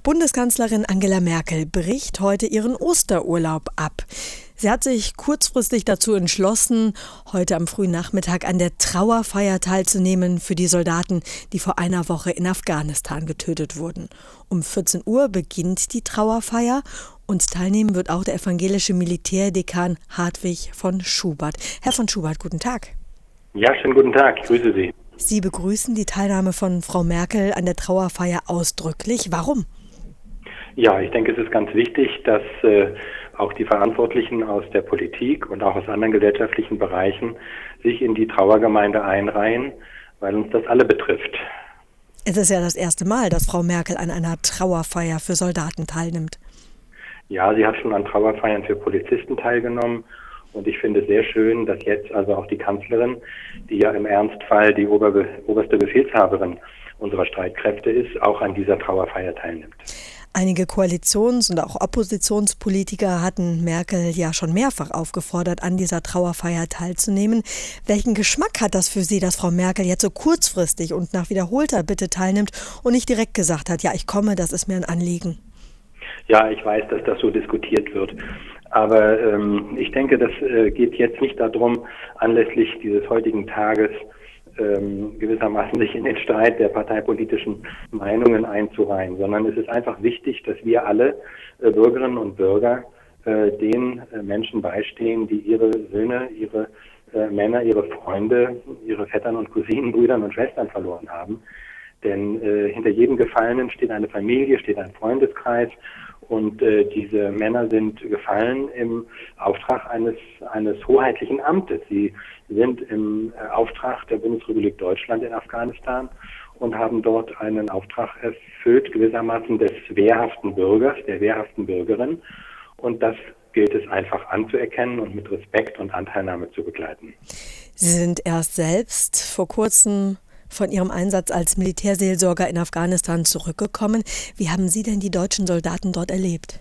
Bundeskanzlerin Angela Merkel bricht heute ihren Osterurlaub ab. Sie hat sich kurzfristig dazu entschlossen, heute am frühen Nachmittag an der Trauerfeier teilzunehmen für die Soldaten, die vor einer Woche in Afghanistan getötet wurden. Um 14 Uhr beginnt die Trauerfeier und teilnehmen wird auch der evangelische Militärdekan Hartwig von Schubert. Herr von Schubert, guten Tag. Ja, schönen guten Tag, ich grüße Sie. Sie begrüßen die Teilnahme von Frau Merkel an der Trauerfeier ausdrücklich. Warum? Ja, ich denke, es ist ganz wichtig, dass auch die Verantwortlichen aus der Politik und auch aus anderen gesellschaftlichen Bereichen sich in die Trauergemeinde einreihen, weil uns das alle betrifft. Es ist ja das erste Mal, dass Frau Merkel an einer Trauerfeier für Soldaten teilnimmt. Ja, sie hat schon an Trauerfeiern für Polizisten teilgenommen. Und ich finde es sehr schön, dass jetzt also auch die Kanzlerin, die ja im Ernstfall die oberste Befehlshaberin unserer Streitkräfte ist, auch an dieser Trauerfeier teilnimmt. Einige Koalitions- und auch Oppositionspolitiker hatten Merkel ja schon mehrfach aufgefordert, an dieser Trauerfeier teilzunehmen. Welchen Geschmack hat das für Sie, dass Frau Merkel jetzt so kurzfristig und nach wiederholter Bitte teilnimmt und nicht direkt gesagt hat, ja, ich komme, das ist mir ein Anliegen? Ja, ich weiß, dass das so diskutiert wird. Aber ich denke, das geht jetzt nicht darum, anlässlich dieses heutigen Tages gewissermaßen sich in den Streit der parteipolitischen Meinungen einzureihen, sondern es ist einfach wichtig, dass wir alle Bürgerinnen und Bürger den Menschen beistehen, die ihre Söhne, ihre Männer, ihre Freunde, ihre Vettern und Cousinen, Brüdern und Schwestern verloren haben. Denn hinter jedem Gefallenen steht eine Familie, steht ein Freundeskreis. Und diese Männer sind gefallen im Auftrag eines hoheitlichen Amtes. Sie sind im Auftrag der Bundesrepublik Deutschland in Afghanistan und haben dort einen Auftrag erfüllt, gewissermaßen des wehrhaften Bürgers, der wehrhaften Bürgerin. Und das gilt es einfach anzuerkennen und mit Respekt und Anteilnahme zu begleiten. Sie sind erst selbst vor kurzem von Ihrem Einsatz als Militärseelsorger in Afghanistan zurückgekommen. Wie haben Sie denn die deutschen Soldaten dort erlebt?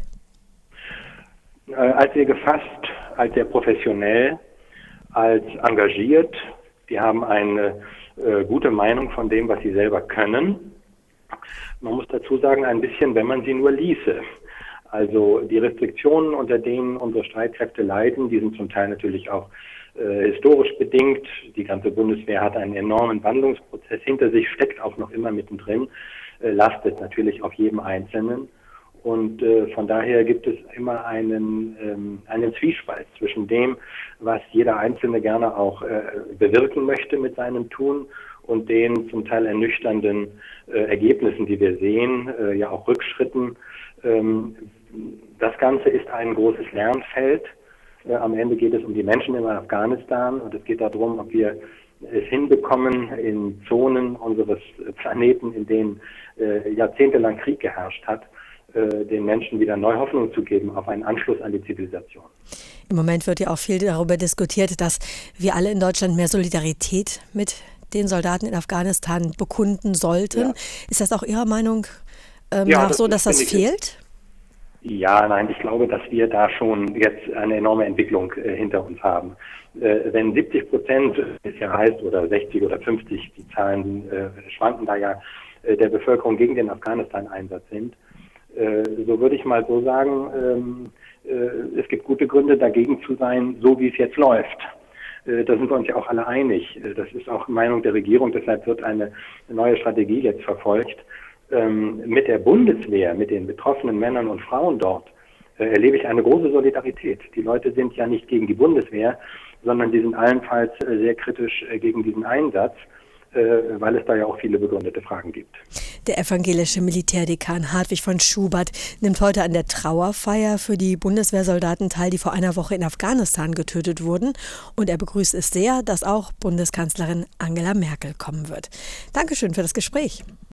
Als sehr gefasst, als sehr professionell, als engagiert. Die haben eine gute Meinung von dem, was sie selber können. Man muss dazu sagen, ein bisschen, wenn man sie nur ließe. Also die Restriktionen, unter denen unsere Streitkräfte leiden, die sind zum Teil natürlich auch historisch bedingt. Die ganze Bundeswehr hat einen enormen Wandlungsprozess hinter sich, steckt auch noch immer mittendrin, lastet natürlich auf jedem Einzelnen. Und von daher gibt es immer einen Zwiespalt zwischen dem, was jeder Einzelne gerne auch bewirken möchte mit seinem Tun und den zum Teil ernüchternden Ergebnissen, die wir sehen, ja auch Rückschritten. Das Ganze ist ein großes Lernfeld. Am Ende geht es um die Menschen in Afghanistan und es geht darum, ob wir es hinbekommen, in Zonen unseres Planeten, in denen jahrzehntelang Krieg geherrscht hat, den Menschen wieder neue Hoffnung zu geben auf einen Anschluss an die Zivilisation. Im Moment wird ja auch viel darüber diskutiert, dass wir alle in Deutschland mehr Solidarität mit den Soldaten in Afghanistan bekunden sollten. Ja. Ist das auch Ihrer Meinung nach so, dass das fehlt? Ja, nein, ich glaube, dass wir da schon jetzt eine enorme Entwicklung hinter uns haben. Wenn 70%, es ja heißt, oder 60 oder 50, die Zahlen schwanken da ja, der Bevölkerung gegen den Afghanistan-Einsatz sind, so würde ich mal so sagen, es gibt gute Gründe dagegen zu sein, so wie es jetzt läuft. Da sind wir uns ja auch alle einig. Das ist auch Meinung der Regierung, deshalb wird eine neue Strategie jetzt verfolgt. Mit der Bundeswehr, mit den betroffenen Männern und Frauen dort, erlebe ich eine große Solidarität. Die Leute sind ja nicht gegen die Bundeswehr, sondern die sind allenfalls sehr kritisch gegen diesen Einsatz, weil es da ja auch viele begründete Fragen gibt. Der evangelische Militärdekan Hartwig von Schubert nimmt heute an der Trauerfeier für die Bundeswehrsoldaten teil, die vor einer Woche in Afghanistan getötet wurden. Und er begrüßt es sehr, dass auch Bundeskanzlerin Angela Merkel kommen wird. Dankeschön für das Gespräch.